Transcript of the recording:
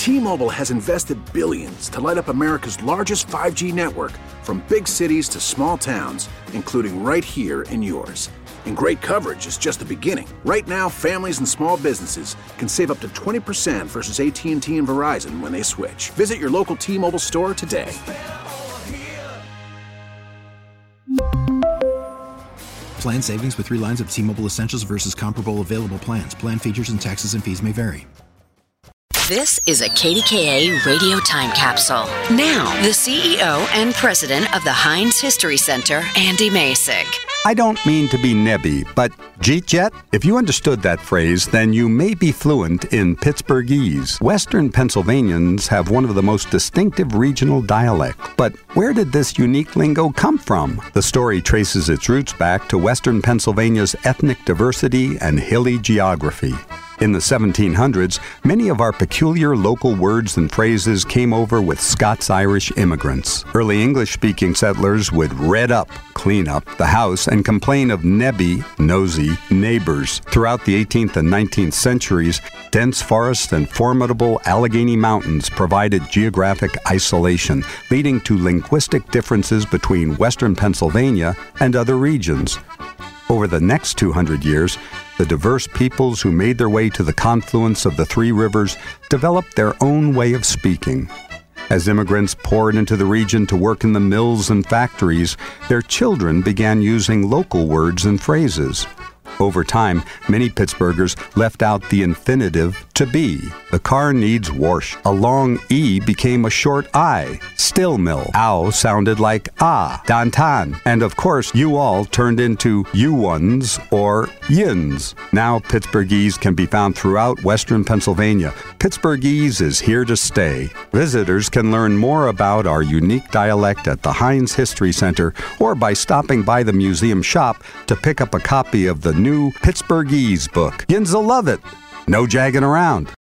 T-Mobile has invested billions to light up America's largest 5G network, from big cities to small towns, including right here in yours. And great coverage is just the beginning. Right now, families and small businesses can save up to 20% versus AT&T and Verizon when they switch. Visit your local T-Mobile store today. Plan savings with 3 lines of T-Mobile Essentials versus comparable available plans. Plan features and taxes and fees may vary. This is a KDKA radio time capsule. Now, the CEO and president of the Heinz History Center, Andy Masek. I don't mean to be nebby, but Jeet Jet? If you understood that phrase, then you may be fluent in Pittsburghese. Western Pennsylvanians have one of the most distinctive regional dialects. But where did this unique lingo come from? The story traces its roots back to Western Pennsylvania's ethnic diversity and hilly geography. In the 1700s, many of our peculiar local words and phrases came over with Scots-Irish immigrants. Early English-speaking settlers would red up, clean up the house, and complain of nebby, nosy neighbors. Throughout the 18th and 19th centuries, dense forests and formidable Allegheny Mountains provided geographic isolation, leading to linguistic differences between Western Pennsylvania and other regions. Over the next 200 years, the diverse peoples who made their way to the confluence of the 3 rivers developed their own way of speaking. As immigrants poured into the region to work in the mills and factories, their children began using local words and phrases. Over time, many Pittsburghers left out the infinitive to be. The car needs wash. A long E became a short I. Still mill. Ow sounded like ah. Dantan. And of course, you all turned into you ones or yins. Now Pittsburghese can be found throughout Western Pennsylvania. Pittsburghese is here to stay. Visitors can learn more about our unique dialect at the Heinz History Center or by stopping by the museum shop to pick up a copy of the new Pittsburghese book. Yins will love it. No jagging around.